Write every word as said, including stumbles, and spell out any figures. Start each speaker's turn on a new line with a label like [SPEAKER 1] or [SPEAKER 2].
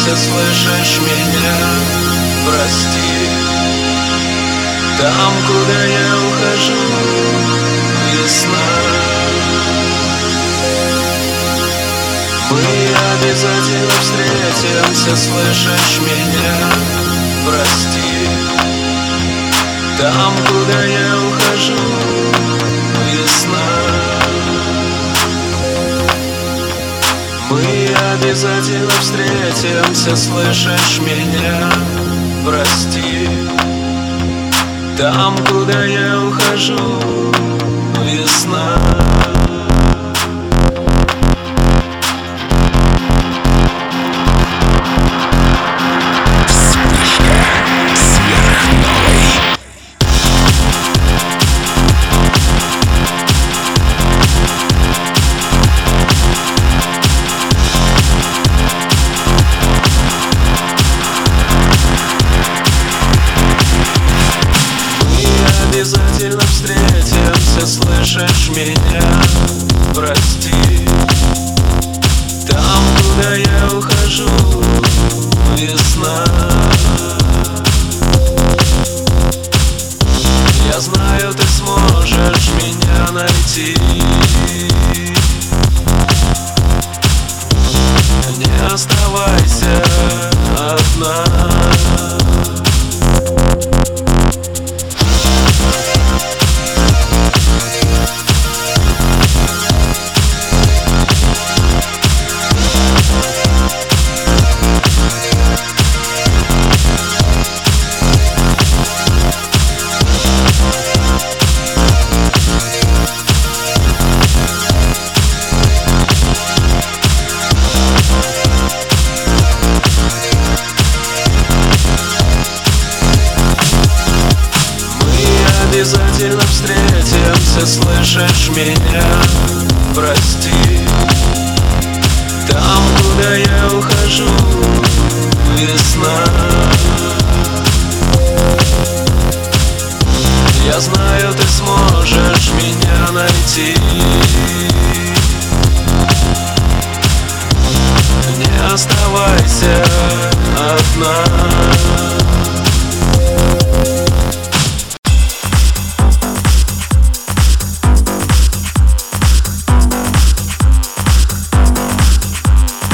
[SPEAKER 1] встретимся, слышишь меня? Прости. Там, куда я ухожу, весна. Мы обязательно встретимся, слышишь меня? Прости. Там, куда я ухожу, весна. Мы обязательно встретимся, слышишь меня? Прости. Там, куда я ухожу, весна. Обязательно встретимся, слышишь меня? Прости. Там, куда я ухожу, весна. Я знаю, ты сможешь меня найти. Не оставайся одна. Обязательно встретимся, слышишь меня? Прости. Там, куда я ухожу, весна. Я знаю, ты сможешь меня найти. Не оставайся одна.